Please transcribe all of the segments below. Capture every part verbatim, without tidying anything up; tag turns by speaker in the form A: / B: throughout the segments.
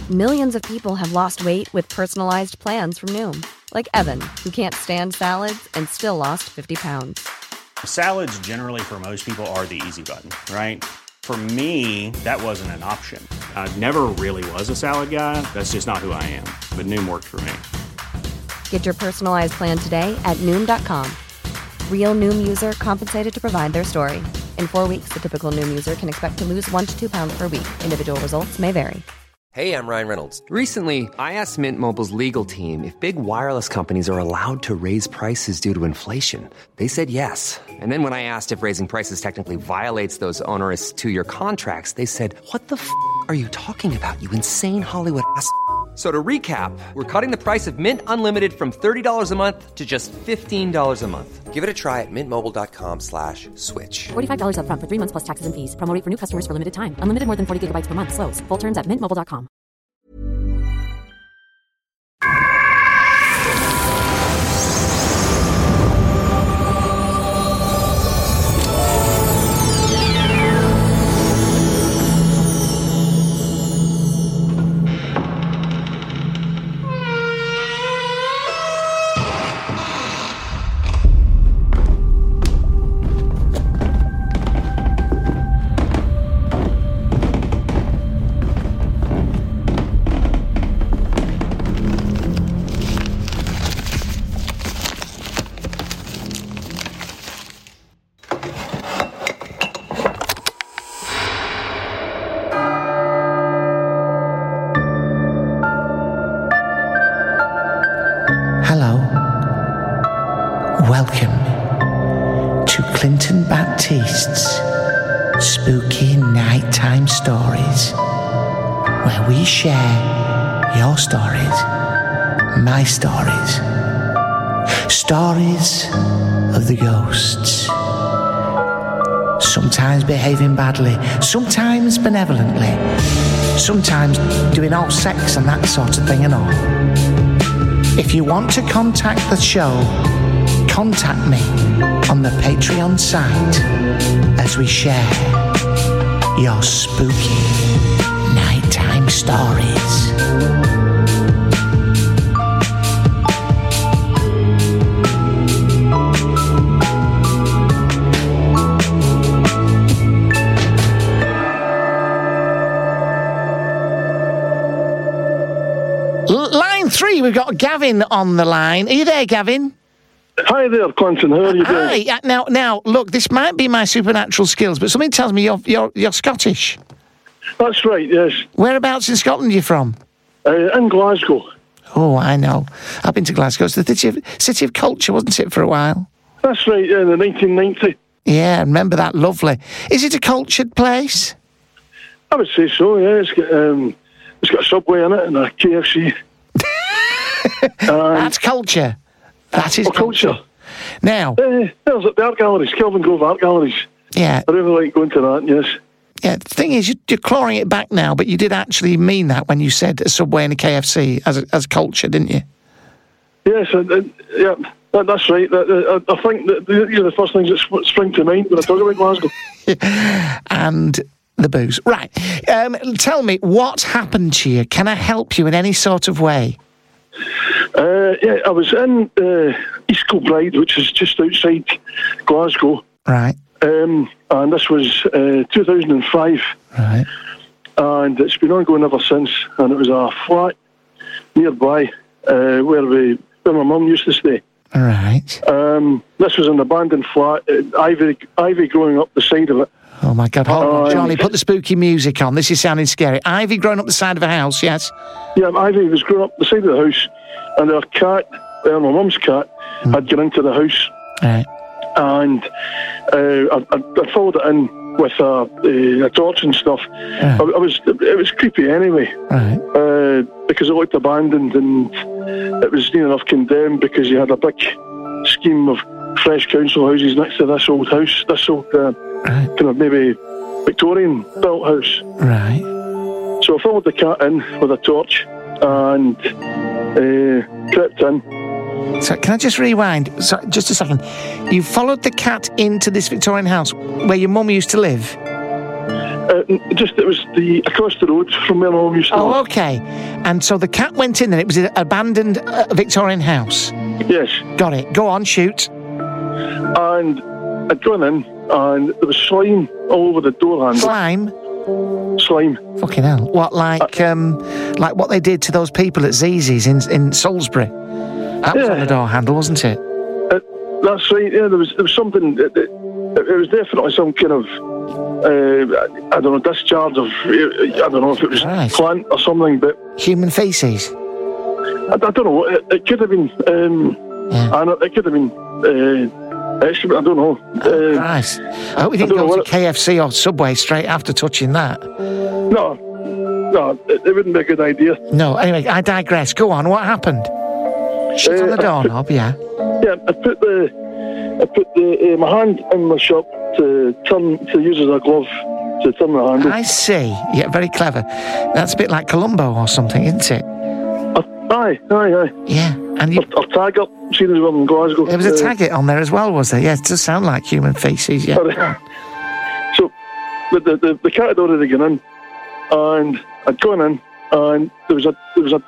A: Millions of people have lost weight with personalized plans from Noom. Like Evan, who can't stand salads and still lost fifty pounds.
B: Salads generally for most people are the easy button, right? For me, that wasn't an option. I never really was a salad guy. That's just not who I am. But Noom worked for me.
A: Get your personalized plan today at Noom dot com. Real Noom user compensated to provide their story. In four weeks, the typical Noom user can expect to lose one to two pounds per week. Individual results may vary.
C: Hey, I'm Ryan Reynolds. Recently, I asked Mint Mobile's legal team if big wireless companies are allowed to raise prices due to inflation. They said yes. And then when I asked if raising prices technically violates those onerous two-year contracts, they said, what the f*** are you talking about, you insane Hollywood ass f- So to recap, we're cutting the price of Mint Unlimited from thirty dollars a month to just fifteen dollars a month. Give it a try at mintmobile.com slash switch.
D: forty-five dollars up front for three months plus taxes and fees. Promo rate for new customers for limited time. Unlimited more than forty gigabytes per month. Slows full terms at mint mobile dot com.
E: Welcome to Clinton Baptiste's Spooky Nighttime Stories, where we share your stories, my stories, stories of the ghosts, sometimes behaving badly, sometimes benevolently, sometimes doing all sex and that sort of thing and all. If you want to contact the show, contact me on the Patreon site as we share your spooky nighttime stories. Line three, we've got Gavin on the line. Are you there, Gavin?
F: Hi there, Clinton. How are you doing?
E: Hi. Uh, now, now, look, this might be my supernatural skills, but something tells me you're you're you're Scottish.
F: That's right. Yes.
E: Whereabouts in Scotland are you from?
F: Uh, in Glasgow.
E: Oh, I know. I've been to Glasgow. It's the city of, city of culture, wasn't it, for a while?
F: That's right. In the nineteen ninety.
E: Yeah, I remember that. Lovely. Is it a cultured place?
F: I would say so. Yeah. It's got um, it's got a Subway in it and a K F C.
E: That's culture. That is
F: oh, culture.
E: culture. Now,
F: uh, there's the art galleries, Kelvin Grove art galleries.
E: Yeah,
F: I really like going to that. Yes.
E: Yeah. The thing is, you're clawing it back now, but you did actually mean that when you said a Subway and a K F C as as culture, didn't you?
F: Yes. Uh, uh, yeah. That, that's right. That, uh, I think that these are the first things that sp- spring to mind when I talk about Glasgow.
E: And the booze. Right. Um, tell me, what happened to you? Can I help you in any sort of way?
F: Uh, yeah, I was in uh, East Kilbride, which is just outside Glasgow.
E: Right.
F: Um, and this was uh, two thousand five.
E: Right.
F: And it's been ongoing ever since. And it was a flat nearby uh, where we, where my mum used to stay.
E: Right.
F: Um, this was an abandoned flat, uh, ivy, ivy growing up the side of it.
E: Oh, my God. Hold on,
F: um,
E: Johnny, put the spooky music on. This is sounding scary. Ivy growing up the side of a house, yes?
F: Yeah, ivy was growing up the side of the house, and our cat, uh, my mum's cat, mm. had got into the house.
E: Right.
F: And uh, I, I, I followed it in with a, a, a torch and stuff.
E: Right.
F: I, I was, it was creepy anyway.
E: Right.
F: Uh, because it looked abandoned, and it was near enough condemned because you had a big scheme of fresh council houses next to this old house, this old uh, right. kind of maybe Victorian built house.
E: Right.
F: So I followed the cat in with a torch and uh, crept in.
E: So can I just rewind? So, just a second. You followed the cat into this Victorian house where your mum used to live?
F: Uh, just, it was the across the road from where my mum used to
E: Oh,
F: live.
E: okay. And so the cat went in and it was an abandoned uh, Victorian house.
F: Yes.
E: Got it. Go on, shoot.
F: And I'd gone in, and there was slime all over the door handle.
E: Slime?
F: Slime.
E: Fucking hell. What, like
F: Uh,
E: um, like what they did to those people at Zzz's in, in Salisbury? That was
F: Yeah.
E: on the door handle, wasn't it?
F: Uh, that's right, yeah, there was, there was something, it, it, it was definitely some kind of, uh, I don't know, discharge of, I don't know if it was
E: Christ.
F: plant or something, but
E: Human faeces?
F: I, I don't know, it, it could have been, um,
E: Yeah.
F: I know, it could have been, uh, extra, I don't know. Uh,
E: Christ. I hope you didn't
F: I don't
E: go
F: know
E: to
F: what-
E: K F C or Subway straight after touching that.
F: no, no, it, it wouldn't be a good idea.
E: No, anyway, I digress. Go on, what happened? Shit on
F: Uh,
E: the doorknob, yeah.
F: Yeah, I put the, I put the, uh, my hand in my shop to turn, to use as a glove to turn the handle.
E: I see. Yeah, very clever. That's a bit like Columbo or something, isn't it?
F: Uh, aye, aye, aye.
E: Yeah. And you,
F: Or, or tag up, seen as well in Glasgow.
E: there was a
F: Uh,
E: tagget on there as well, was there? Yeah, it does sound like human faeces, yeah.
F: Sorry. So, the, the, the, the cat had already gone in, and I'd gone in, and there was a there was a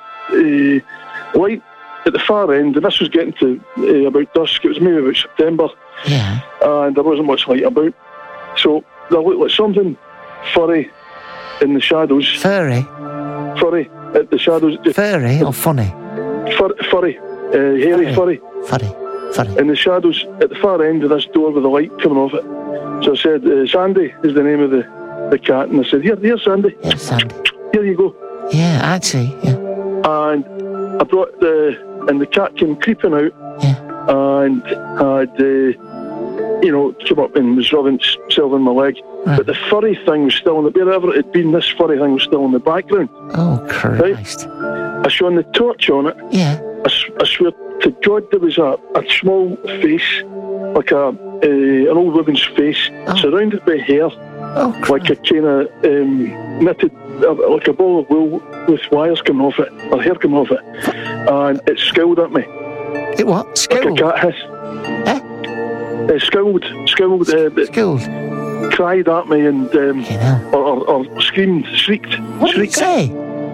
F: uh, light at the far end, and this was getting to uh, about dusk. It was maybe about September,
E: Yeah.
F: and there wasn't much light about. So there looked like something furry in the shadows.
E: Furry?
F: Furry at the shadows.
E: Furry or funny?
F: Fur, furry, uh, hairy, furry.
E: Furry. Furry.
F: In the shadows at the far end of this door with the light coming off it. So I said, uh, Sandy is the name of the, the cat, and I said, here, here, Sandy,
E: Yeah, Sandy.
F: here you go.
E: Yeah, I'd see, yeah.
F: And I brought the, and the cat came creeping out,
E: Yeah.
F: and had, uh, you know, come up and was rubbing itself on my leg.
E: Right.
F: But the furry thing was still in the, wherever it had been, this furry thing was still in the background.
E: Oh, Christ.
F: I shone the torch on it.
E: Yeah.
F: I, s- I swear to God, there was a, a small face, like a uh, an old woman's face,
E: Oh.
F: surrounded by hair,
E: Oh,
F: like a kind of um, knitted, uh, like a ball of wool with wires coming off it, or hair coming off it, and it scowled at me
E: it what?
F: like
E: School?
F: a cat hiss.
E: Eh?
F: Uh, scowled, scowled, uh, it
E: School?
F: cried at me and um,
E: You know.
F: or, or, or screamed, shrieked,
E: What did it
F: shrieked,
E: say?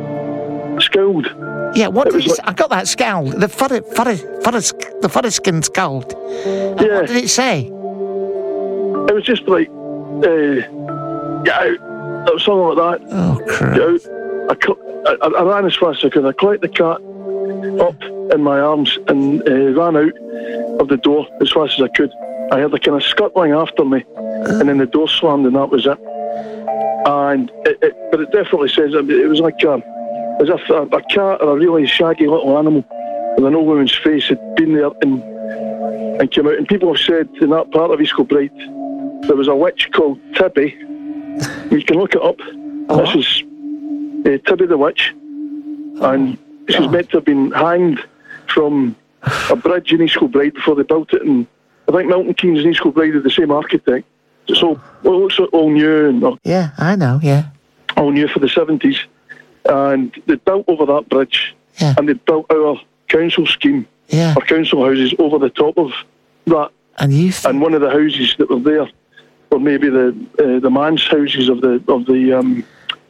F: scowled.
E: Yeah, what
F: It
E: did
F: was
E: it
F: like-
E: say? I got that scowl. The fuddy, fuddy, fuddy, the fudderskin scowled. And
F: Yeah.
E: What did it say?
F: It was just like, uh, get out, or something like that.
E: Oh,
F: Get
E: Christ.
F: out. I, cl- I, I ran as fast as I could. I collected the cat up in my arms and uh, ran out of the door as fast as I could. I heard a kind of scuttling after me, and then the door slammed, and that was it. And it, it but it definitely says, I mean, it was like a, as if a, a cat or a really shaggy little animal with an old woman's face had been there and and came out. And people have said in that part of East Kilbride there was a witch called Tibby. You can look it up.
E: Oh.
F: This is uh, Tibby the witch, and she's meant to have been hanged from a bridge in East Kilbride before they built it. And I think Milton Keynes and East Kilbride are the same architect. It's all, well, it looks all new and all,
E: Yeah, I know, yeah.
F: all new for the seventies. And they built over that bridge,
E: Yeah.
F: and they built our council scheme,
E: Yeah.
F: our council houses over the top of that.
E: And you think...
F: And one of the houses that were there were maybe the uh, the manse houses of the of the um,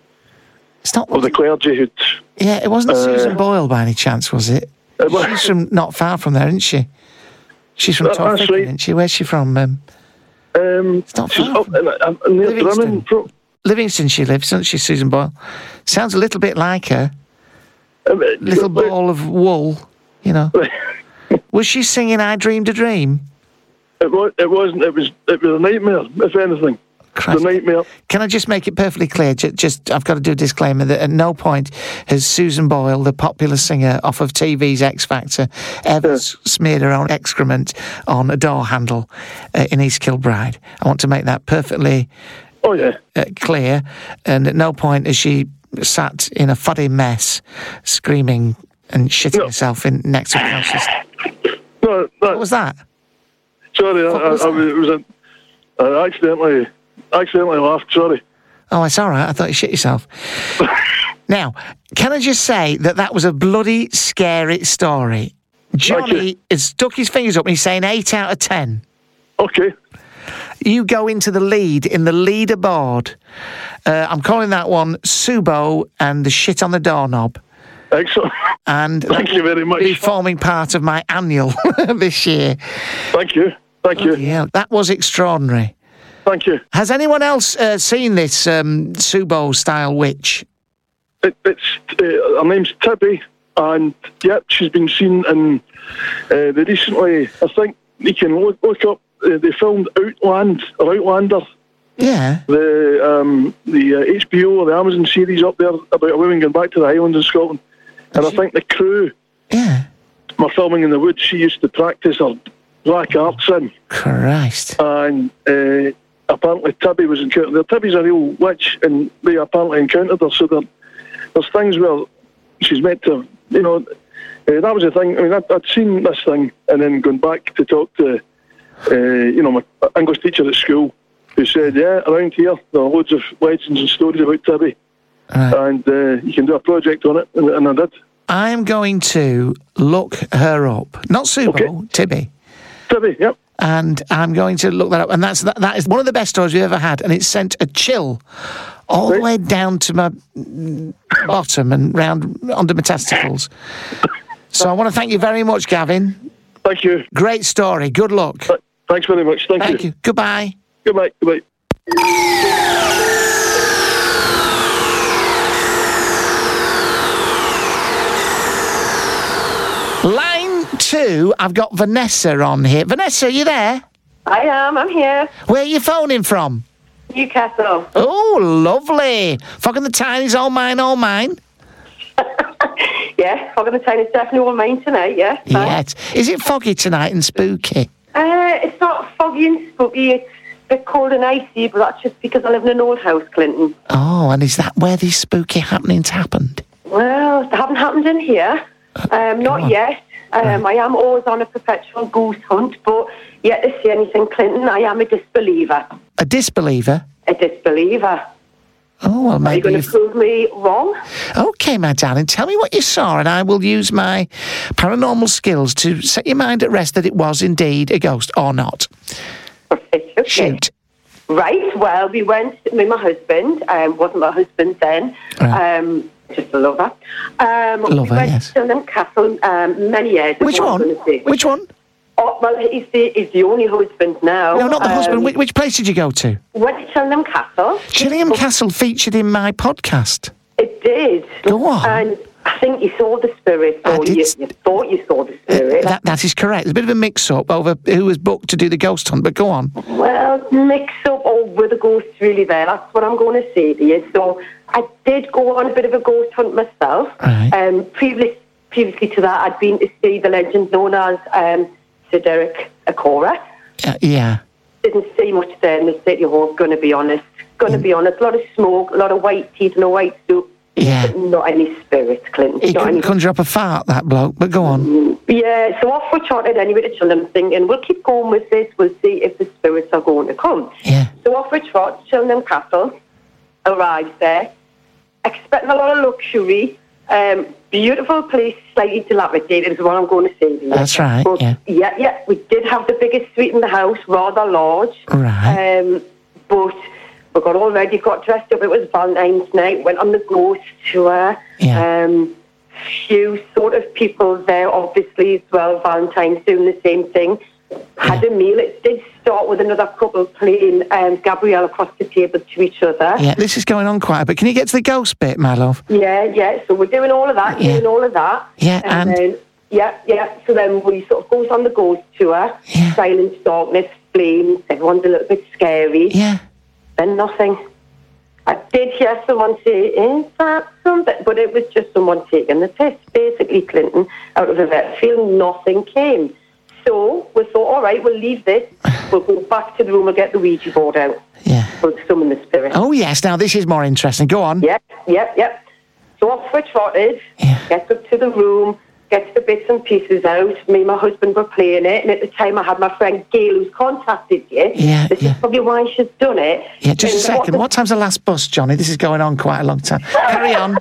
E: It's not...
F: of the clergy who'd.
E: Yeah, it wasn't
F: uh,
E: Susan Boyle by any chance, was it?
F: It was-
E: She's from not far from there, isn't she? She's from
F: That- that's
E: Torquay,
F: right.
E: isn't she? Where's she from? Um,
F: Um,
E: not
F: she's
E: far
F: up
E: from
F: in, uh, in near
E: Livingston.
F: Drennan. Pro-
E: Livingston she lives, doesn't she, Susan Boyle? Sounds a little bit like her.
F: um,
E: Little
F: but-
E: ball of wool, you know. Was she singing I Dreamed a Dream?
F: It was. It wasn't. It was. It was a nightmare. If anything,
E: Christ.
F: the nightmare.
E: Can I just make it perfectly clear? Just, just, I've got to do a disclaimer that at no point has Susan Boyle, the popular singer off of T V's X Factor, ever
F: Yeah.
E: s- smeared her own excrement on a door handle uh, in East Kilbride. I want to make that perfectly
F: Oh yeah.
E: uh, clear. And at no point has she sat in a fuddy mess, screaming and shitting
F: No.
E: herself in next to a council.
F: No, that,
E: What was that?
F: sorry, I,
E: what
F: I,
E: was
F: I,
E: that?
F: was- it was a. I accidentally, accidentally laughed. Sorry.
E: Oh, it's all right. I thought you shit yourself. Now, can I just say that that was a bloody scary story? Johnny
F: Okay.
E: has stuck his fingers up and he's saying eight out of ten.
F: Okay.
E: you go into the lead in the leaderboard. Uh, I'm calling that one Subo and the shit on the doorknob.
F: Excellent.
E: And
F: thank you very much.
E: Be forming part of my annual this year.
F: Thank you. Thank you.
E: Yeah, that was extraordinary.
F: Thank you.
E: Has anyone else uh, seen this um, Subo-style witch?
F: It, it's uh, her name's Tibby, and yep, she's been seen in uh, the recently. I think you can look, look up. Uh, they filmed Outland or Outlander.
E: Yeah.
F: The um, the uh, H B O or the Amazon series up there about a woman going back to the Highlands in Scotland, and she, I think the crew.
E: Yeah.
F: Were filming in the woods. She used to practice her black arts in.
E: Christ.
F: And uh, apparently Tibby was encountered there. Tibby's a real witch, and they apparently encountered her. So there, there's things where she's meant to, you know, uh, that was the thing. I mean, I'd, I'd seen this thing, and then gone back to talk to, uh, you know, my English teacher at school, who said, yeah, around here there are loads of legends and stories about Tibby, right. and uh, you can do a project on it, and, and I did. I
E: am going to look her up. Not Subo, okay. Tibby.
F: Tibby, yep.
E: And I'm going to look that up. And that's that, that is one of the best stories we've ever had. And it sent a chill all right. the way down to my bottom and round under my testicles. So I want to thank you very much, Gavin.
F: Thank you.
E: Great story. Good luck. Th-
F: thanks very much. Thank,
E: thank
F: you.
E: you. Goodbye.
F: Goodbye. Goodbye.
E: Line two, I've got Vanessa on here. Vanessa, are you there?
G: I am, I'm here.
E: Where are you phoning from?
G: Newcastle.
E: Oh, lovely. Fog and the Tyne is all mine, all mine.
G: Yeah, Fog and the Tyne is definitely all mine tonight, yeah.
E: Yes. Is it foggy tonight and spooky?
G: Uh, it's not foggy and spooky, it's a bit cold and icy, but that's just because I live in an old house, Clinton.
E: Oh, and is that where these spooky happenings happened?
G: Well, they haven't happened in here. Um, not yet. Um, I am always on a perpetual ghost hunt, but yet to see anything, Clinton, I am a disbeliever.
E: A disbeliever?
G: A disbeliever.
E: Oh, well, maybe
G: Are you going to prove me wrong?
E: OK, my darling, tell me what you saw, and I will use my paranormal skills to set your mind at rest that it was indeed a ghost or not.
G: Right, okay.
E: Shoot.
G: Right, well, we went with my husband. Um, wasn't my husband then.
E: Right.
G: Um, just a lover. Um,
E: lover,
G: we went
E: yes.
G: to Chilham Castle um, many years ago.
E: Which one? Which one?
G: Oh, well, he's the, he's the only husband now.
E: No, not the
G: um,
E: husband. Which, which place did you go to?
G: Went to Chilham Castle.
E: Chilham Castle featured in my podcast.
G: It did.
E: Go on.
G: And I think you saw the spirit, or you, you thought you saw the spirit.
E: Uh, that, that is correct. There's a bit of a mix-up over who was booked to do the ghost hunt, but go on.
G: Well, mix-up, or were the ghosts really there? That's what I'm going to say to you. So I did go on a bit of a ghost hunt myself.
E: Right.
G: Um, previous, previously to that, I'd been to see the legend known as um, Sir Derek Acora.
E: Uh, yeah.
G: Didn't see much there in the City Hall, going to be honest. Going to mm. be honest. A lot of smoke, a lot of white teeth and a white suit.
E: Yeah.
G: But not any spirits, Clinton.
E: He
G: not
E: couldn't
G: any...
E: conjure up a fart, that bloke, but go on.
G: Yeah, so off we charted anyway to Chilham, thinking we'll keep going with this, we'll see if the spirits are going to come.
E: Yeah.
G: So off we trot, Chilham Castle, arrived there, expecting a lot of luxury, um, beautiful place, slightly dilapidated is what I'm going to say to you.
E: That's right,
G: but,
E: yeah.
G: Yeah, yeah, we did have the biggest suite in the house, rather large.
E: Right.
G: Um, but... We got all ready, got dressed up. It was Valentine's night, went on the ghost tour.
E: Yeah.
G: Um, few sort of people there, obviously, as well. Valentine's doing the same thing. Had
E: yeah.
G: a meal. It did start with another couple playing um, Gabrielle across the table to each other.
E: Yeah, this is going on quite a bit. Can you get to the ghost bit, my love?
G: Yeah, yeah. So we're doing all of that,
E: yeah.
G: doing all of that.
E: Yeah,
G: and...
E: and...
G: Then, yeah, yeah. So then we sort of goes on the ghost tour.
E: Yeah.
G: Silence, darkness, flames. Everyone's a little bit scary.
E: Yeah.
G: Then nothing. I did hear someone say, is that something? But it was just someone taking the piss, basically, Clinton, out of a vet field. Nothing came. So we thought, all right, we'll leave this. We'll go back to the room and get the Ouija board out.
E: Yeah.
G: We'll summon the spirit.
E: Oh, yes. Now, this is more interesting. Go on.
G: Yep, yep, yep. So off we trotted,
E: yeah.
G: get up to the room, get the bits and pieces out. Me and my husband were playing it, and at the time I had my friend Gail who's contacted you.
E: Yeah,
G: This
E: yeah.
G: is probably why she's done it.
E: Yeah, just
G: and
E: a second.
G: What, the...
E: what time's the last bus, Johnny? This is going on quite a long time. Carry on.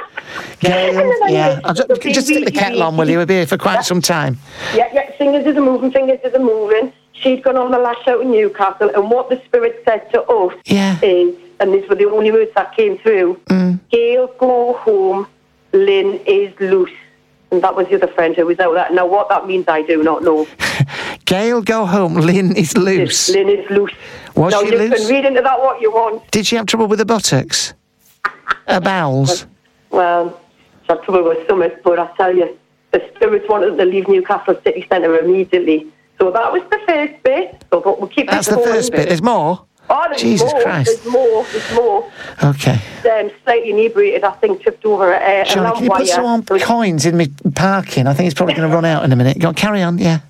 E: Gail, yeah. I'll just, just stick the kettle on, will you? We'll be here for quite
G: yeah.
E: some time.
G: Yeah, yeah. Fingers is a moving, fingers is a moving. she'd gone on the lash out in Newcastle, and what the spirit said to us
E: Yeah.
G: is, and these were the only words that came through,
E: Mm.
G: Gail, go home, Lynn is loose. And that was the other friend who was out there. Now, what that means, I do not know.
E: Gail, go home. Lynn is loose.
G: Lynn is loose.
E: Was
G: now,
E: she
G: you
E: loose?
G: can read into that what you want.
E: Did she have trouble with the buttocks? Her bowels?
G: Well, she had trouble with something, but I tell you, the spirits wanted to leave Newcastle City Centre immediately. So that was the first bit. So but we'll keep
E: That's
G: it
E: the
G: going.
E: first bit. There's more?
G: Oh, there's
E: Jesus
G: more.
E: Christ.
G: There's more. There's more.
E: Okay.
G: Um, slightly inebriated, I think, tripped over a, a
E: Johnny,
G: lamp
E: can you put
G: wire.
E: some more
G: There was-
E: coins in me parking? I think it's probably going to run out in a minute. Go on, carry on, yeah.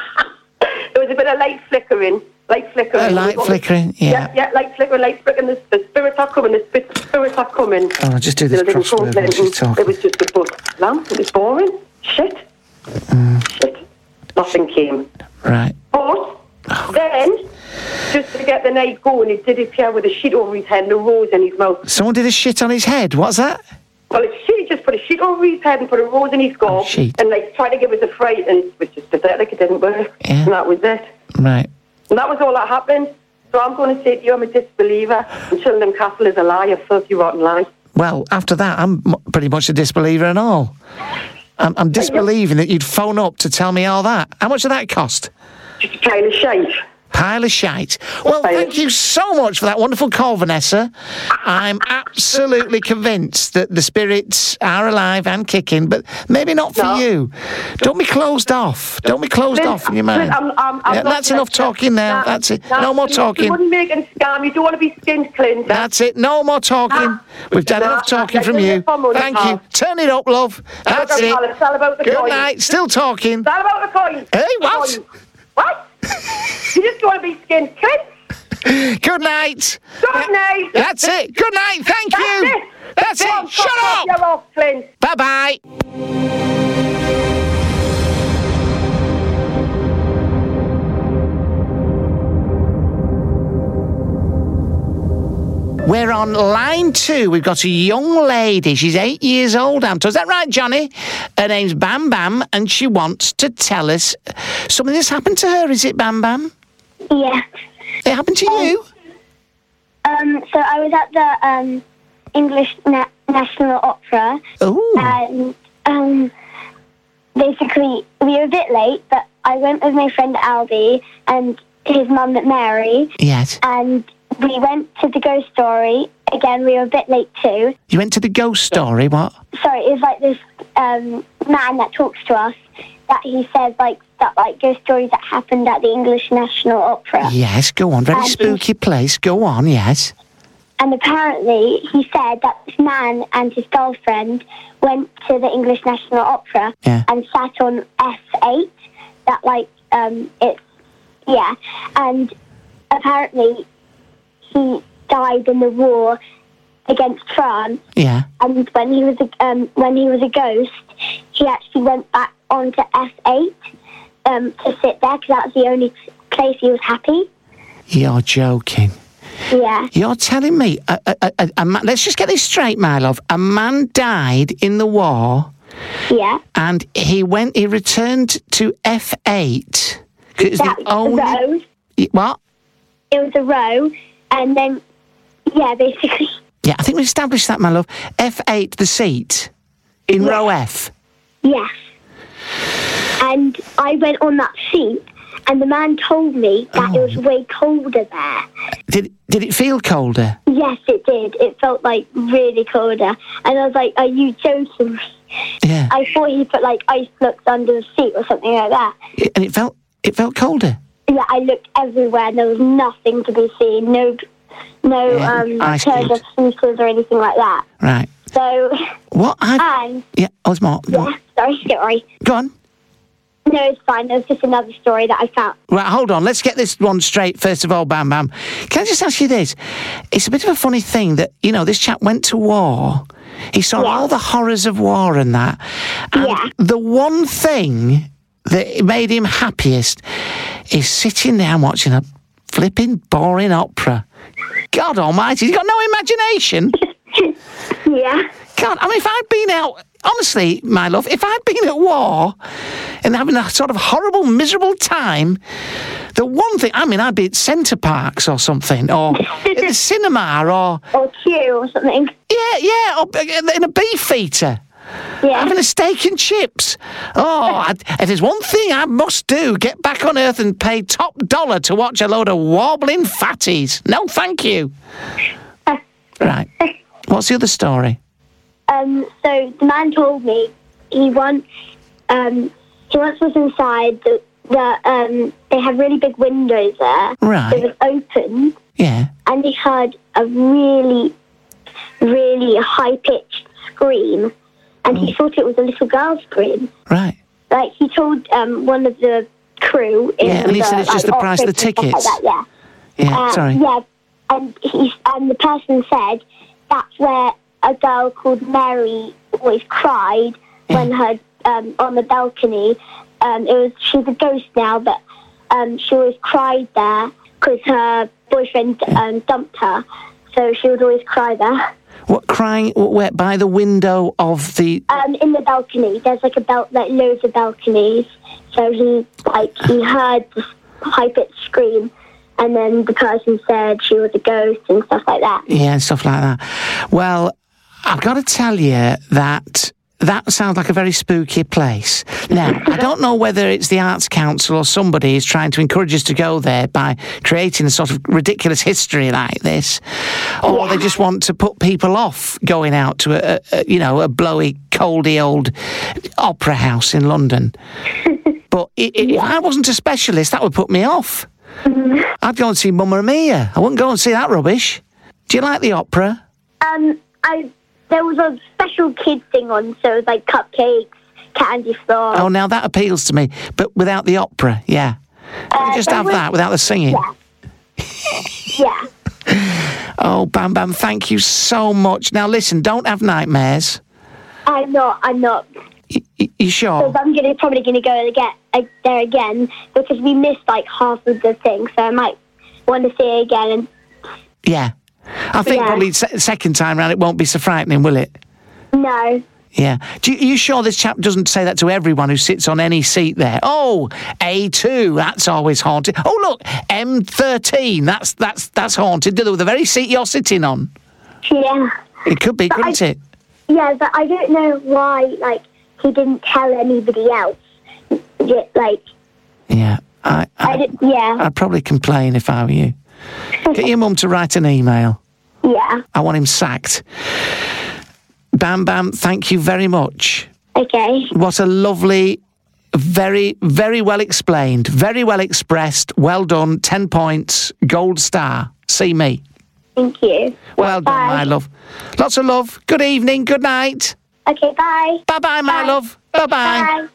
G: There was a bit of light flickering. Light flickering.
E: Uh, light flickering, yeah.
G: Yeah, yeah, light flickering, light flickering. The, the spirits are coming. The sp- spirits are coming.
E: Oh, I'll just do this
G: They didn't
E: crossword
G: come,
E: while she's
G: Clinton.
E: talking.
G: It was just a book lamp. It was boring. Shit.
E: Mm.
G: Shit. Nothing came.
E: Right.
G: But then, just to get the night going, he did appear with a sheet over his head and a rose in his mouth.
E: Someone did a shit on his head. What's that?
G: Well, it's she just put a sheet over his head and put a rose in his gob,
E: sheet.
G: and like tried to give us a fright, and it was just pathetic. It didn't work,
E: Yeah.
G: and that was it.
E: Right.
G: And that was all that happened. So I'm going to say to you, I'm a disbeliever, and Chillingham Castle is a lie, a filthy, rotten lie.
E: Well, after that, I'm m- pretty much a disbeliever and all. I'm, I'm disbelieving that you'd phone up to tell me all that. How much did that cost?
G: Just a pile of shite.
E: Pile of shite. Well, thank you so much for that wonderful call, Vanessa. I'm absolutely convinced that the spirits are alive and kicking, but maybe not for
G: No.
E: you. Don't be closed off. Don't be closed
G: Lynn,
E: off in your mind.
G: Lynn, I'm, I'm, I'm
E: Yeah,
G: not
E: that's enough
G: gonna-
E: talking now.
G: Nah,
E: That's it.
G: nah,
E: No more
G: you-
E: talking.
G: You wouldn't make a scam. You don't want to be skinned, Clint.
E: That's it. No more talking.
G: Nah.
E: We've done
G: Nah,
E: enough talking
G: nah,
E: from
G: nah,
E: you.
G: nah, nah,
E: Thank
G: nah.
E: you. Turn it up, love. That's
G: Look,
E: it.
G: pal, it's all about the
E: Good
G: coin.
E: night. Still talking.
G: It's all about the coin.
E: Hey, what?
G: The coin. What? You just want to be skinned, Clint.
E: Good night.
G: Good night.
E: That's it. Good night. Thank
G: That's
E: you.
G: it.
E: That's
G: Go on,
E: it. Shut
G: fuck off,
E: up.
G: You're off, Clint.
E: Bye-bye. We're on line two. We've got a young lady. She's eight years old, Anto. Is that right, Johnny? Her name's Bam Bam, and she wants to tell us something that's happened to her. Is it, Bam Bam?
H: Yeah.
E: It happened to you?
H: Um, so I was at the um, English Na- National Opera,
E: Ooh.
H: and um, basically we were a bit late, but I went with my friend Albie and his mum Mary,
E: Yes.
H: and we went to the Ghost Story. Again, we were a bit late too.
E: You went to the ghost story, what?
H: Sorry, it was like this um, man that talks to us, that he says like that like ghost stories that happened at the English National Opera.
E: Yes, go on. Very
H: Um,
E: spooky place. Go on, yes.
H: And apparently, he said that this man and his girlfriend went to the English National Opera
E: Yeah.
H: and sat on F eight. That, like, um, it's, yeah. And apparently, he died in the war against France.
E: Yeah.
H: And when he was a, um, when he was a ghost, he actually went back onto F eight um, to sit there because that was the only place he was happy.
E: You're joking.
H: Yeah.
E: You're telling me, a, a, a, a man, let's just get this straight, my love. A man died in the war,
H: Yeah.
E: and he went, he returned to F eight. 'Cause it's
H: That
E: the only.
H: row.
E: Y- What?
H: It was a row, and then, yeah, basically,
E: Yeah, I think we established that, my love. F eight, the seat, in
H: Yeah.
E: row F.
H: yes. And I went on that seat, and the man told me that it was way colder there.
E: Did did it feel colder?
H: Yes, it did. It felt like really colder. And I was like, are you joking?
E: Yeah.
H: I thought he put like ice blocks under the seat or something like that.
E: And it felt it felt colder.
H: Yeah, I looked everywhere and there was nothing to be seen. No, no
E: Yeah,
H: um,
E: ice
H: turns
E: cubes.
H: of scooters or anything like that.
E: Right.
H: So,
E: What I
H: and,
E: yeah, Osmar.
H: yeah, sorry, sorry.
E: Go on.
H: No, it's fine. There's just another story that I found.
E: Right, hold on. Let's get this one straight, first of all, Bam Bam. Can I just ask you this? It's a bit of a funny thing that, you know, this chap went to war. He saw
H: Yeah.
E: all the horrors of war and that. And
H: Yeah.
E: the one thing that made him happiest is sitting down watching a flipping boring opera. God almighty, he's got no imagination.
H: Yeah.
E: God, I mean, if I'd been out, honestly, my love, if I'd been at war and having a sort of horrible, miserable time, the one thing, I mean, I'd be at Centre Parks or something, or at the cinema, or...
H: Or Q or something.
E: Yeah, yeah, or in a beefeater.
H: Yeah.
E: Having a steak and chips. Oh, I'd, if there's one thing I must do, get back on Earth and pay top dollar to watch a load of wobbling fatties. No, thank you. Right. What's the other story?
H: Um, so the man told me he once, um, he once was inside the, the um, they had really big windows there.
E: Right.
H: It was open.
E: Yeah.
H: And he heard a really, really high-pitched scream. And he thought it was a little girl scream.
E: Right.
H: Like, he told um, one of the crew... In
E: yeah, and he
H: the,
E: said it's just
H: like,
E: the price of the tickets.
H: Like that, yeah.
E: Yeah,
H: uh,
E: sorry.
H: Yeah, and, he, and the person said that's where a girl called Mary always cried
E: yeah.
H: when her... Um, on the balcony. Um, it was She's a ghost now, but um, she always cried there because her boyfriend um, dumped her. So she would always cry there.
E: What, crying where, by the window of the...
H: Um, in the balcony. There's like a bel- like loads of balconies. So he, like, he heard this high-pitched scream, and then the person said she was a ghost and stuff like that.
E: Yeah, stuff like that. Well, I've got to tell you that... That sounds like a very spooky place. Now, I don't know whether it's the Arts Council or somebody is trying to encourage us to go there by creating a sort of ridiculous history like this, or yeah. they just want to put people off going out to a, a you know, a blowy, coldy old opera house in London. But it, it, if I wasn't a specialist, that would put me off. I'd go and see Mamma Mia. I wouldn't go and see that rubbish. Do you like the opera?
H: Um, I... There was a special kid thing on, so it was like cupcakes, candy floss.
E: Oh, now that appeals to me, but without the opera, yeah. Can
H: Uh,
E: we just have
H: was,
E: that without the singing?
H: Yeah. yeah.
E: Oh, Bam Bam, thank you so much. Now, listen, don't have nightmares.
H: I'm not, I'm not.
E: Y- y- you sure?
H: Because I'm gonna, probably going to go again, uh, there again, because we missed like half of the thing, so I might want to see it again. And
E: yeah. I think
H: yeah.
E: probably se- second time round it won't be so frightening, will it?
H: No.
E: Yeah. Do you, are you sure this chap doesn't say that to everyone who sits on any seat there? Oh, A two, that's always haunted. Oh, look, M thirteen, that's that's that's haunted. The very seat you're sitting on.
H: Yeah.
E: It could be,
H: but
E: couldn't
H: I,
E: it?
H: Yeah, but I don't know why, like, he didn't tell anybody else. Like...
E: Yeah. I, I,
H: I did, yeah.
E: I'd probably complain if I were you. Get your mum to write an email.
H: Yeah.
E: I want him sacked. Bam Bam, thank you very much.
H: Okay.
E: What a lovely, very, very well explained, very well expressed, well done, ten points, gold star. See me.
H: Thank you.
E: Well
H: bye.
E: done, my love. Lots of love. Good evening, good night.
H: Okay, bye.
E: Bye-bye, my
H: bye.
E: love. Bye-bye.
H: Bye.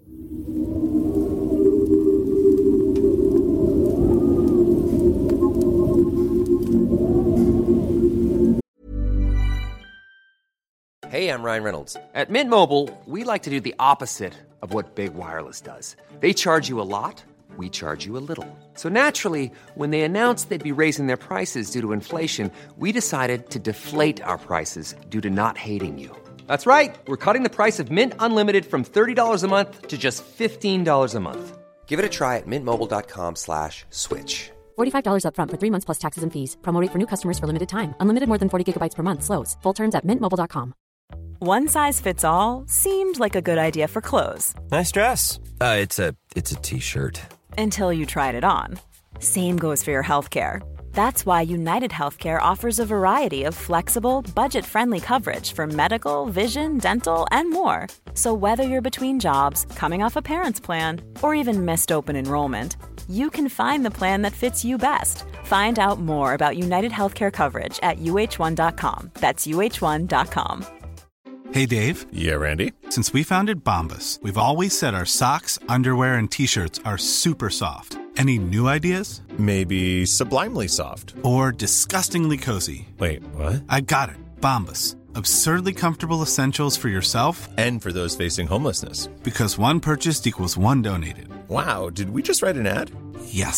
C: Hey, I'm Ryan Reynolds. At Mint Mobile, we like to do the opposite of what Big Wireless does. They charge you a lot, we charge you a little. So naturally, when they announced they'd be raising their prices due to inflation, we decided to deflate our prices due to not hating you. That's right. We're cutting the price of Mint Unlimited from thirty dollars a month to just fifteen dollars a month. Give it a try at mintmobile.com slash switch.
D: forty-five dollars up front for three months plus taxes and fees. Promo rate for new customers for limited time. Unlimited more than forty gigabytes per month. Slows full terms at mint mobile dot com.
I: One size fits all seemed like a good idea for clothes.
J: Nice dress. Uh, it's a it's a t-shirt.
I: Until you tried it on. Same goes for your healthcare. That's why United Healthcare offers a variety of flexible, budget-friendly coverage for medical, vision, dental, and more. So whether you're between jobs, coming off a parent's plan, or even missed open enrollment, you can find the plan that fits you best. Find out more about United Healthcare coverage at U H one dot com. That's U H one dot com.
K: Hey, Dave.
L: Yeah, Randy?
K: Since we founded Bombas, we've always said our socks, underwear, and T-shirts are super soft. Any new ideas?
L: Maybe sublimely soft.
K: Or disgustingly cozy.
L: Wait, what?
K: I got it. Bombas. Absurdly comfortable essentials for yourself
L: and for those facing homelessness.
K: Because one purchased equals one donated.
L: Wow, did we just write an ad?
K: Yes.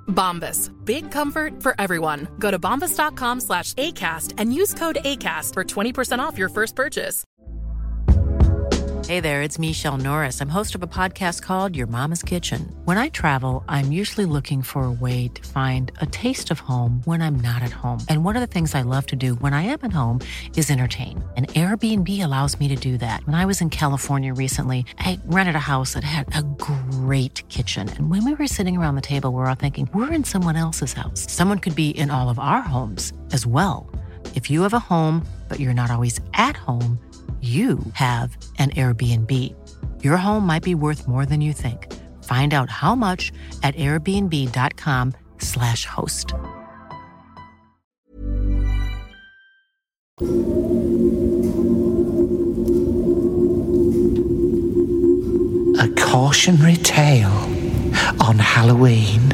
M: Bombas. Big comfort for everyone. Go to bombas.com slash ACAST and use code ACAST for twenty percent off your first purchase.
N: Hey there, it's Michelle Norris. I'm host of a podcast called Your Mama's Kitchen. When I travel, I'm usually looking for a way to find a taste of home when I'm not at home. And one of the things I love to do when I am at home is entertain. And Airbnb allows me to do that. When I was in California recently, I rented a house that had a great kitchen. And when we were sitting around the table, we're all thinking, we're in someone else's house. Someone could be in all of our homes as well. If you have a home, but you're not always at home, you have an Airbnb. Your home might be worth more than you think. Find out how much at airbnb.com slash host.
E: A cautionary tale on Halloween.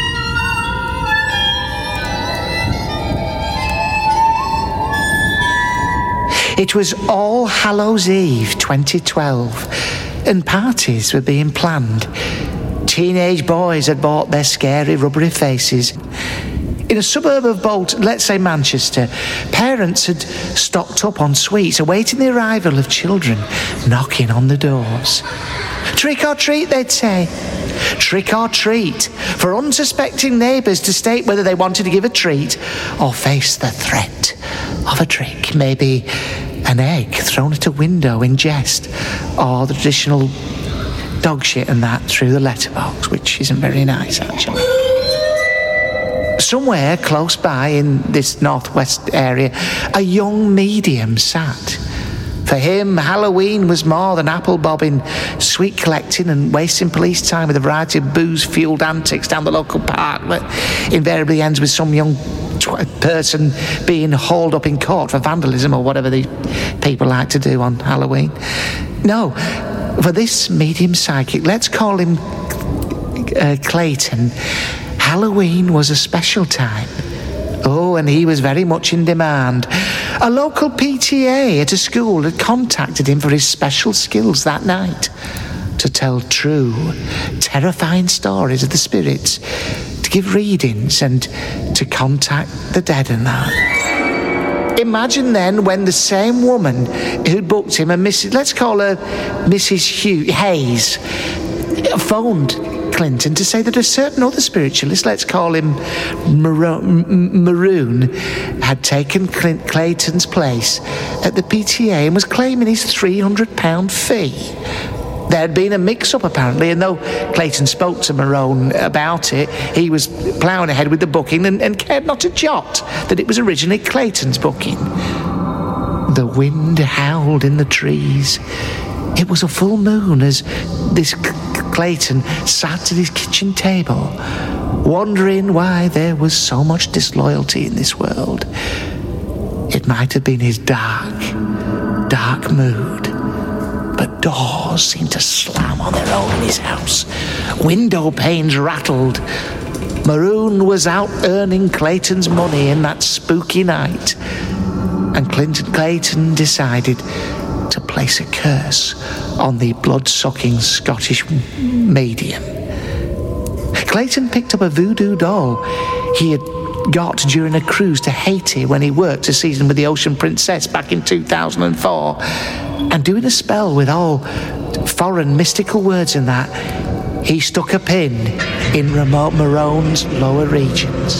E: It was All Hallows Eve twenty twelve, and parties were being planned. Teenage boys had bought their scary rubbery faces. In a suburb of Bolton, let's say Manchester, parents had stocked up on sweets, awaiting the arrival of children knocking on the doors. Trick or treat, they'd say. Trick or treat, for unsuspecting neighbours to state whether they wanted to give a treat or face the threat of a trick. Maybe an egg thrown at a window in jest, or the traditional dog shit and that through the letterbox, which isn't very nice, actually. Somewhere close by in this northwest area, a young medium sat. For him, Halloween was more than apple bobbing, sweet collecting and wasting police time with a variety of booze-fueled antics down the local park that invariably ends with some young tw- person being hauled up in court for vandalism or whatever these people like to do on Halloween. No, for this medium psychic, let's call him uh, Clayton, Halloween was a special time. Oh, and he was very much in demand. A local P T A at a school had contacted him for his special skills that night. To tell true, terrifying stories of the spirits, to give readings and to contact the dead and that. Imagine then when the same woman who'd booked him, a Missus let's call her Missus Hugh, Hayes, phoned Clinton to say that a certain other spiritualist, let's call him Maroon, Maroon had taken Clint Clayton's place at the P T A and was claiming his three hundred pound fee. There had been a mix-up, apparently, and though Clayton spoke to Maroon about it, he was ploughing ahead with the booking and, and cared not a jot that it was originally Clayton's booking. The wind howled in the trees. It was a full moon as this Clayton sat at his kitchen table, wondering why there was so much disloyalty in this world. It might have been his dark, dark mood, but doors seemed to slam on their own in his house. Window panes rattled. Maroon was out earning Clayton's money in that spooky night, and Clinton Clayton decided to place a curse on the blood-sucking Scottish medium. Clayton picked up a voodoo doll he had got during a cruise to Haiti when he worked a season with the Ocean Princess back in two thousand four, and doing a spell with all foreign mystical words in that, he stuck a pin in remote Maroon's lower regions.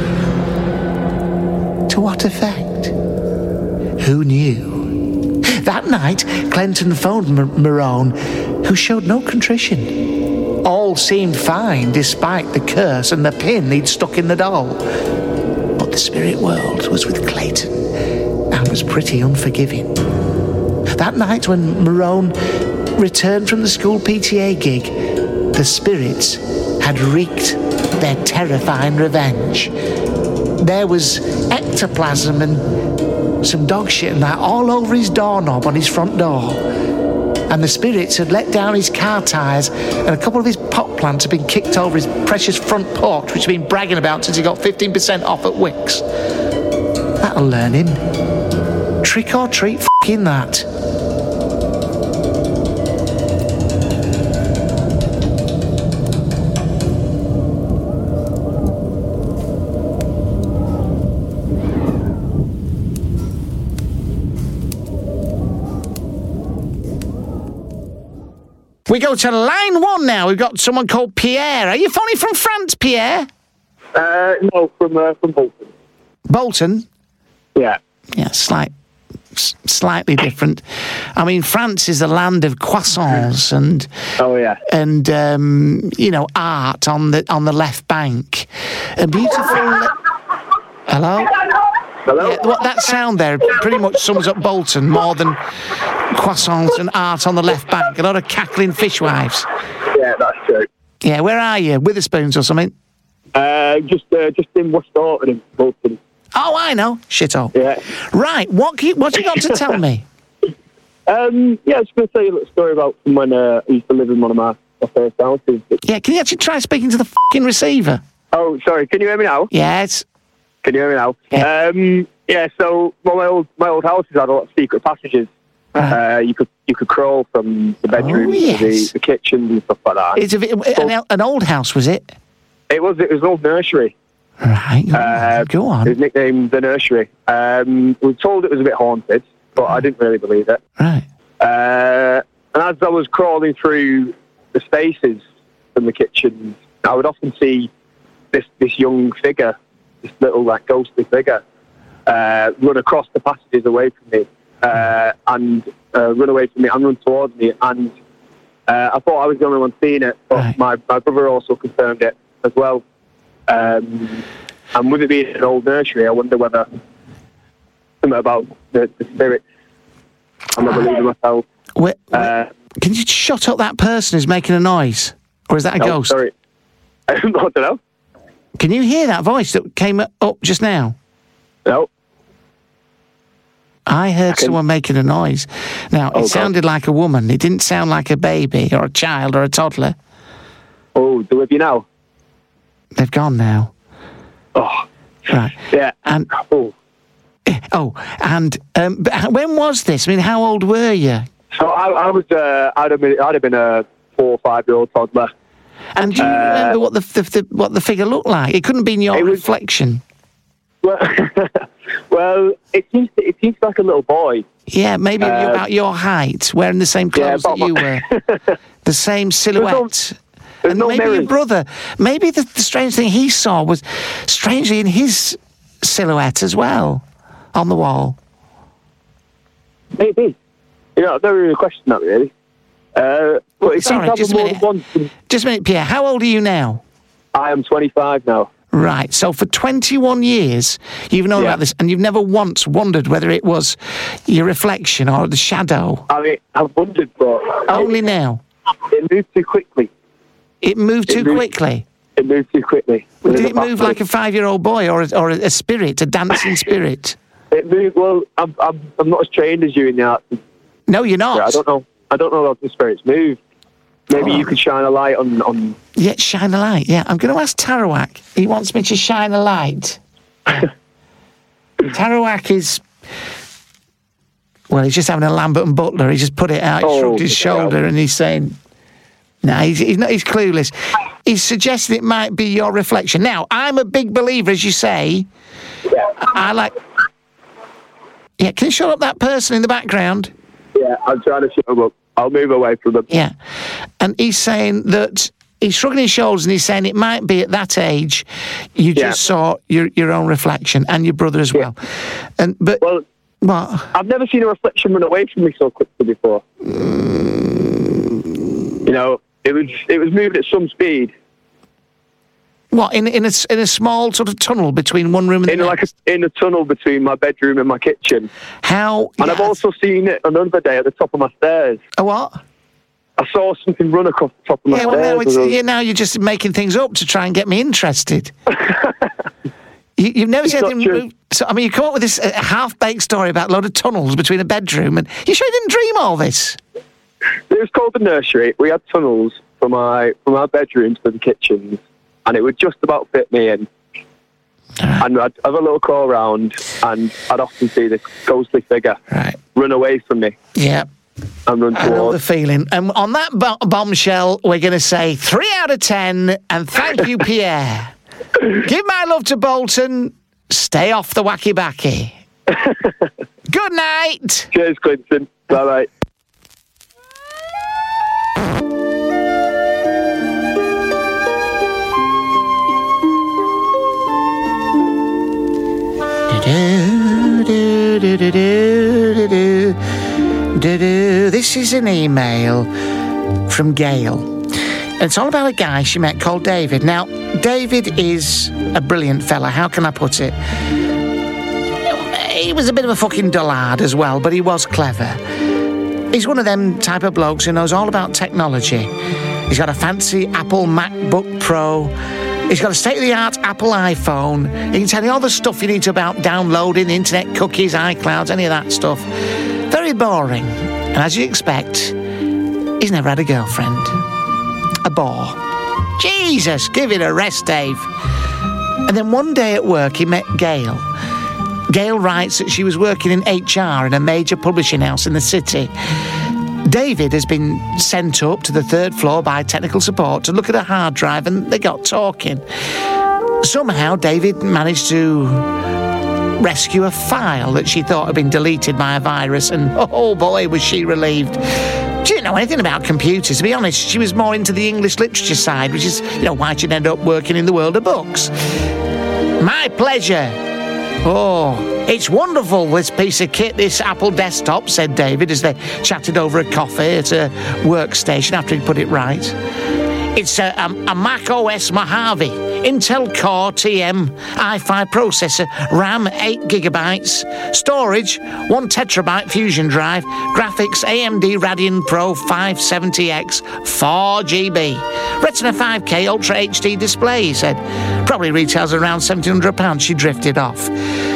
E: To what effect? Who knew? That night, Clinton phoned M- Maroon, who showed no contrition. All seemed fine despite the curse and the pin he'd stuck in the doll. But the spirit world was with Clayton and was pretty unforgiving. That night when Maroon returned from the school P T A gig, the spirits had wreaked their terrifying revenge. There was ectoplasm and some dog shit and that all over his doorknob on his front door. And the spirits had let down his car tyres, and a couple of his pot plants had been kicked over his precious front porch, which he'd been bragging about since he got fifteen percent off at Wickes. That'll learn him. Trick or treat f***ing that. We go to line one now. We've got someone called Pierre. Are you phoning from France, Pierre?
O: Uh, no, from uh, from Bolton.
E: Bolton?
O: Yeah.
E: Yeah, slight, s- slightly different. I mean, France is the land of croissants and
O: oh yeah,
E: and um, you know, art on the on the left bank. A beautiful. Le- Hello.
O: Hello.
E: Yeah, what that sound there pretty much sums up Bolton more than croissants and art on the left bank. A lot of cackling fishwives.
O: Yeah, that's true.
E: Yeah, where are you? Witherspoons or something?
O: Uh, just uh, just in West Orton in Bolton.
E: Oh, I know. Shithole.
O: Yeah.
E: Right. What you, what you got to tell me?
O: Um, yeah, I was going to tell you a little story about from when uh, I used to live in one of my, my first houses.
E: Yeah. Can you actually try speaking to the fucking receiver?
O: Oh, sorry. Can you hear me now?
E: Yes.
O: Can you hear me now?
E: Yeah.
O: Um, yeah. So, well, my old my old houses had a lot of secret passages. Uh, you could you could crawl from the bedroom
E: oh, yes.
O: to the, the kitchens and stuff like that.
E: It's a, an, an old house, was it?
O: It was it was an old nursery.
E: Right.
O: Uh,
E: Go on.
O: It was nicknamed the nursery. Um, we were told it was a bit haunted, but I didn't really believe it.
E: Right.
O: Uh, and as I was crawling through the spaces from the kitchens, I would often see this this young figure, this little like ghostly figure, uh, run across the passages away from me, uh, and uh, run away from me and run towards me. And uh, I thought I was the only one seeing it, but
E: right.
O: my, my brother also confirmed it as well. Um, and with it being an old nursery, I wonder whether something about the, the spirit. I'm not believing myself.
E: Wait, wait,
O: uh,
E: can you shut up that person who's making a noise? Or is that a
O: no,
E: ghost?
O: Sorry. I don't know.
E: Can you hear that voice that came up just now?
O: No.
E: I heard I someone making a noise. Now,
O: oh,
E: it sounded God. like a woman. It didn't sound like a baby or a child or a toddler.
O: Oh, they're with you now?
E: They've gone now.
O: Oh.
E: Right.
O: Yeah.
E: And
O: oh.
E: Oh, and um, but when was this? I mean, how old were you?
O: So I, I was, uh, I'd have been, I'd have been a four or five year old toddler.
E: And do you uh, remember what the, the, the what the figure looked like? It couldn't have been your was, reflection.
O: Well, well, it seems it seems like a little boy.
E: Yeah, maybe
O: uh,
E: about your height, wearing the same clothes yeah, that you were, the same silhouette.
O: No,
E: and
O: no
E: maybe
O: mirrors.
E: your brother. Maybe the, the strange thing he saw was strangely in his silhouette as well on the wall.
O: Maybe. You know, I've never really questioned that really. Uh, but
E: Sorry, just a minute.
O: One...
E: Just a minute, Pierre. How old are you now?
O: I am twenty-five now.
E: Right. So for twenty-one years, you've known
O: yeah.
E: about this, and you've never once wondered whether it was your reflection or the shadow.
O: I mean, I've wondered, but
E: only now.
O: It moved too quickly.
E: It moved too
O: it moved,
E: quickly.
O: It moved too quickly.
E: Well, did it move like a five-year-old boy or a, or a spirit, a dancing spirit?
O: It moved. Well, I'm I'm I'm not as trained as you in the arts.
E: No, you're not.
O: I don't know. I don't know how the spirits move. Maybe oh. you could shine a light on, on...
E: Yeah, shine a light, yeah. I'm going to ask Tarawak. He wants me to shine a light. Tarawak is... Well, he's just having a Lambert and Butler. He just put it out, he oh, shrugged his shoulder, yeah. and he's saying... No, nah, he's, he's, not, he's clueless. He's suggesting it might be your reflection. Now, I'm a big believer, as you say.
O: Yeah.
E: I, I like... Yeah, can you shut up that person in the background?
O: Yeah, I'm trying to shut him up. I'll move away from them.
E: Yeah. And he's saying that he's shrugging his shoulders and he's saying it might be at that age you just yeah. saw your your own reflection and your brother as well. Yeah. And but
O: well,
E: what?
O: I've never seen a reflection run away from me so quickly before.
E: Mm.
O: You know, it was it was moving at some speed.
E: What, in in a, in a small sort of tunnel between one room and
O: in
E: the
O: like
E: next?
O: A, in a tunnel between my bedroom and my kitchen.
E: How?
O: And
E: yeah.
O: I've also seen it another day at the top of my stairs.
E: A what?
O: I saw something run across the top of my
E: yeah,
O: stairs.
E: Well, now, it's, yeah, now you're just making things up to try and get me interested. you, you've never seen anything move. So, I mean, you come up with this uh, half-baked story about a load of tunnels between a bedroom, and you sure you didn't dream all this?
O: It was called the nursery. We had tunnels from my from our bedrooms to the kitchens. And it would just about fit me in. Right. And I'd have a little crawl around, and I'd often see this ghostly figure
E: right.
O: run away from me.
E: Yeah.
O: And run towards.
E: I know the feeling. And on that bo- bombshell, we're going to say three out of ten, and thank you, Pierre. Give my love to Bolton. Stay off the wacky-backy. Good night.
O: Cheers, Clinton. Bye-bye.
E: Do-do-do, do-do. This is an email from Gail. It's all about a guy she met called David. Now, David is a brilliant fella. How can I put it? He was a bit of a fucking dullard as well, but he was clever. He's one of them type of blokes who knows all about technology. He's got a fancy Apple MacBook Pro. He's got a state-of-the-art Apple iPhone. He can tell you all the stuff you need to about downloading, internet, cookies, iClouds, any of that stuff. Very boring. And as you expect, he's never had a girlfriend. A bore. Jesus, give it a rest, Dave. And then one day at work, he met Gail. Gail writes that she was working in H R in a major publishing house in the city. David has been sent up to the third floor by technical support to look at a hard drive, and they got talking. Somehow, David managed to rescue a file that she thought had been deleted by a virus, and oh boy, was she relieved. She didn't know anything about computers. To be honest, she was more into the English literature side, which is, you know, why she'd end up working in the world of books. My pleasure. Oh, it's wonderful, this piece of kit, this Apple desktop, said David as they chatted over a coffee at a workstation after he'd put it right. It's a, a, a Mac O S Mojave, Intel Core T M i five processor, RAM eight gigabytes, storage one terabyte Fusion drive, graphics A M D Radeon Pro five seventy X, four gigabytes, Retina five K Ultra H D display, he said. Probably retails around seventeen hundred pounds. She drifted off.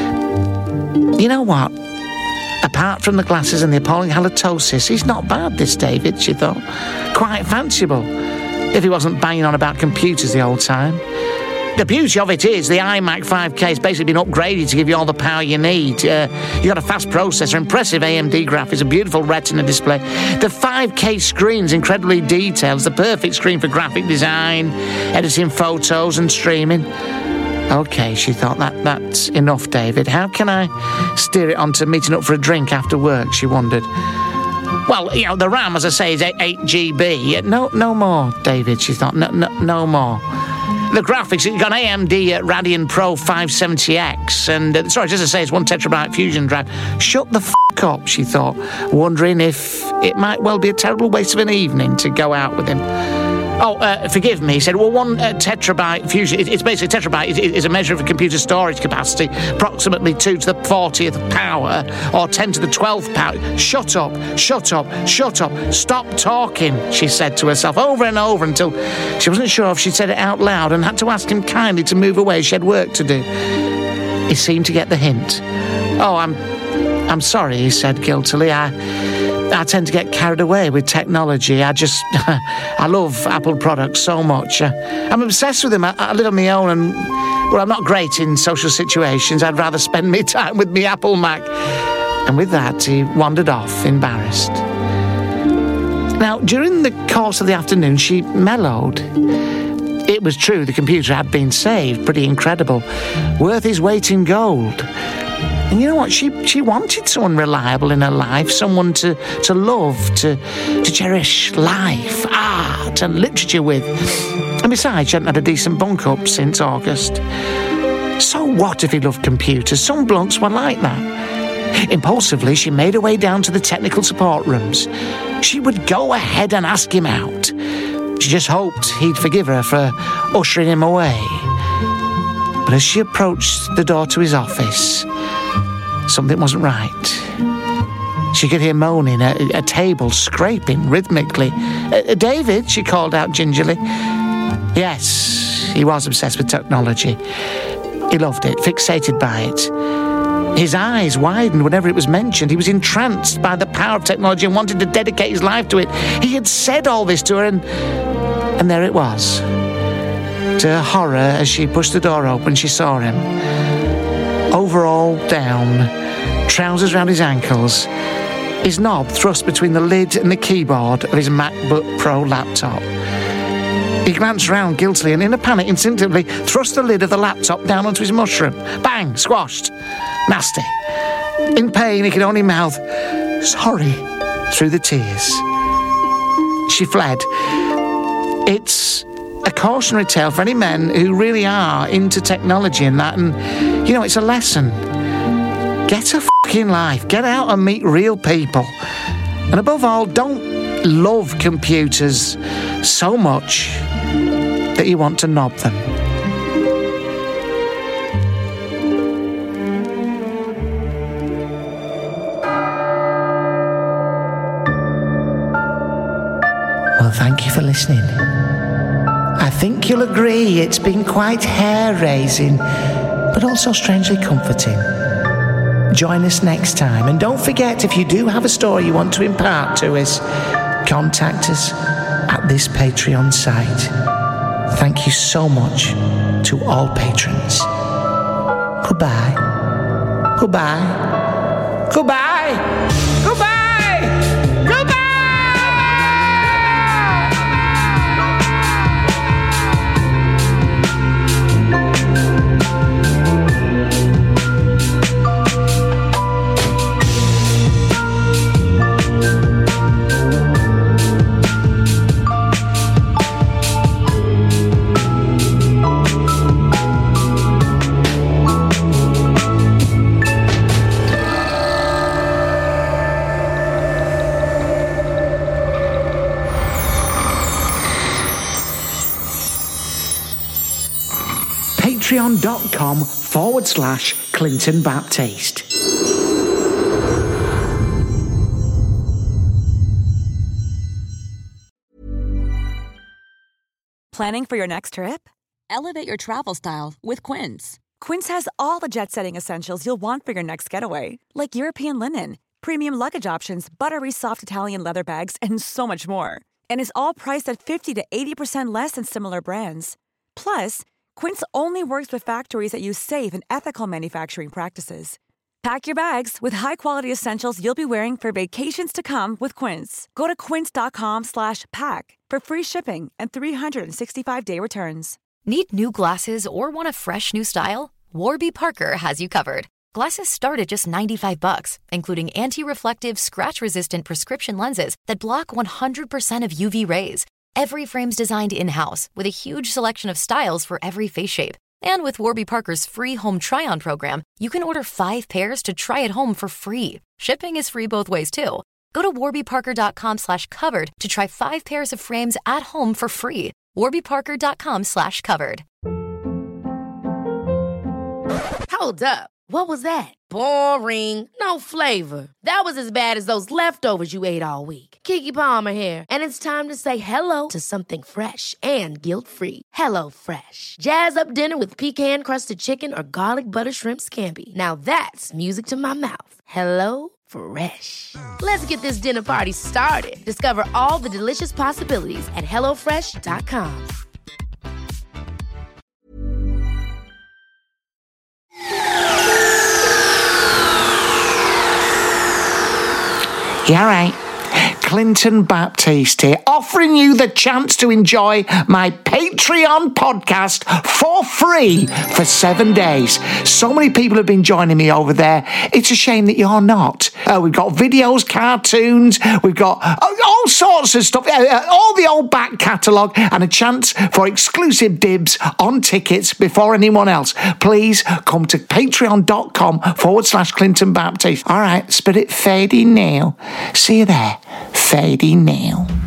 E: You know what? Apart from the glasses and the appalling halitosis, he's not bad, this David, she thought. Quite fanciable. If he wasn't banging on about computers the whole time. The beauty of it is the iMac five K has basically been upgraded to give you all the power you need. Uh, you got a fast processor, impressive A M D graphics, a beautiful Retina display. The five K screen's incredibly detailed. It's the perfect screen for graphic design, editing photos and streaming. OK, she thought, that that's enough, David. How can I steer it on to meeting up for a drink after work, she wondered. Well, you know, the RAM, as I say, is eight gigabytes. No, no more, David, she thought. No, no, no more. The graphics, you've got A M D uh, Radeon Pro five seventy X, and, uh, sorry, just to say, it's one terabyte Fusion drive. Shut the f*** up, she thought, wondering if it might well be a terrible waste of an evening to go out with him. Oh, uh, forgive me, he said, well, one uh, terabyte Fusion, it, it's basically a terabyte is, is a measure of computer storage capacity, approximately two to the fortieth power, or ten to the twelfth power. Shut up, shut up, shut up, stop talking, she said to herself over and over until she wasn't sure if she'd said it out loud and had to ask him kindly to move away. She had work to do. He seemed to get the hint. Oh, I'm, I'm sorry, he said guiltily. I... I tend to get carried away with technology. I just, I love Apple products so much. Uh, I'm obsessed with them. I, I live on my own and, well, I'm not great in social situations. I'd rather spend my time with me Apple Mac. And with that, he wandered off, embarrassed. Now, during the course of the afternoon, she mellowed. It was true, the computer had been saved. Pretty incredible. Worth his weight in gold. And you know what? She she wanted someone reliable in her life, someone to, to love, to to cherish life, art and literature with. And besides, she hadn't had a decent bunk up since August. So what if he loved computers? Some blokes were like that. Impulsively, she made her way down to the technical support rooms. She would go ahead and ask him out. She just hoped he'd forgive her for ushering him away. But as she approached the door to his office, something wasn't right. She could hear moaning, a, a table scraping rhythmically. Uh, David, she called out gingerly. Yes, he was obsessed with technology. He loved it, fixated by it. His eyes widened whenever it was mentioned. He was entranced by the power of technology and wanted to dedicate his life to it. He had said all this to her, and, and there it was. To her horror, as she pushed the door open, she saw him. Overall down, trousers round his ankles, his knob thrust between the lid and the keyboard of his MacBook Pro laptop. He glanced round guiltily and, in a panic, instinctively thrust the lid of the laptop down onto his mushroom. Bang! Squashed. Nasty. In pain, he could only mouth, "Sorry," through the tears. She fled. It's a cautionary tale for any men who really are into technology and that, and, you know, it's a lesson. Get a fucking life. Get out and meet real people. And above all, don't love computers so much that you want to knob them. Well, thank you for listening. I think you'll agree it's been quite hair-raising, but also strangely comforting. Join us next time, and don't forget, if you do have a story you want to impart to us, contact us at this Patreon site. Thank you so much to all patrons. Goodbye. Goodbye. Goodbye. Goodbye. Goodbye. Patreon.com forward slash Clinton Baptiste.
P: Planning for your next trip? Elevate your travel style with Quince. Quince has all the jet-setting essentials you'll want for your next getaway, like European linen, premium luggage options, buttery soft Italian leather bags, and so much more. And is all priced at fifty to eighty percent less than similar brands. Plus, Quince only works with factories that use safe and ethical manufacturing practices. Pack your bags with high-quality essentials you'll be wearing for vacations to come with Quince. Go to quince.com slash pack for free shipping and three sixty-five day returns.
Q: Need new glasses or want a fresh new style? Warby Parker has you covered. Glasses start at just ninety-five bucks, including anti-reflective, scratch-resistant prescription lenses that block one hundred percent of U V rays. Every frame's designed in-house with a huge selection of styles for every face shape. And with Warby Parker's free home try-on program, you can order five pairs to try at home for free. Shipping is free both ways, too. Go to warbyparker.com slash covered to try five pairs of frames at home for free. warbyparker.com slash covered.
R: Hold up. What was that? Boring. No flavor. That was as bad as those leftovers you ate all week. Keke Palmer here, and it's time to say hello to something fresh and guilt-free. Hello Fresh. Jazz up dinner with pecan-crusted chicken or garlic butter shrimp scampi. Now that's music to my mouth. Hello Fresh. Let's get this dinner party started. Discover all the delicious possibilities at hello fresh dot com.
E: Yeah, right. Clinton Baptiste here, offering you the chance to enjoy my Patreon podcast for free for seven days. So many people have been joining me over there. It's a shame that you're not. Uh, we've got videos, cartoons, we've got uh, all sorts of stuff, uh, all the old back catalogue, and a chance for exclusive dibs on tickets before anyone else. Please come to patreon.com forward slash Clinton Baptiste. All right, spirit fading now. See you there. Fading now.